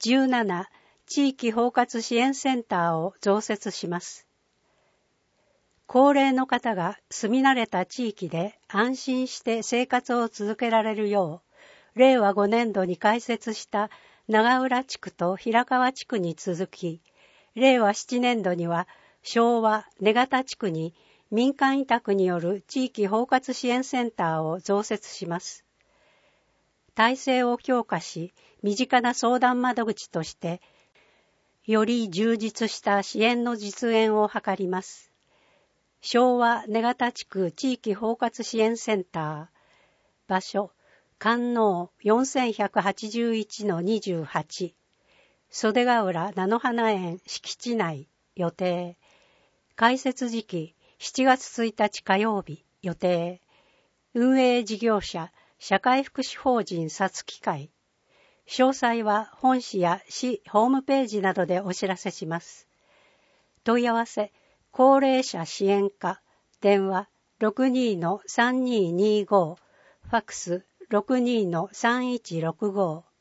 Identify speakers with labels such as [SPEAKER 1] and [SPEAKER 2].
[SPEAKER 1] 17、地域包括支援センターを増設します。高齢の方が住み慣れた地域で安心して生活を続けられるよう、令和5年度に開設した長浦地区と平川地区に続き、令和7年度には昭和根方地区に民間委託による地域包括支援センターを増設します。体制を強化し、身近な相談窓口として、より充実した支援の実現を図ります。昭和根方地区地域包括支援センター。場所、観音 4181-28。袖ヶ浦菜の花園敷地内予定。開設時期7月1日火曜日予定。運営事業者社会福祉法人さつき会。詳細は本市や市ホームページなどでお知らせします。問い合わせ高齢者支援課、電話 62-3225、ファックス 62-3165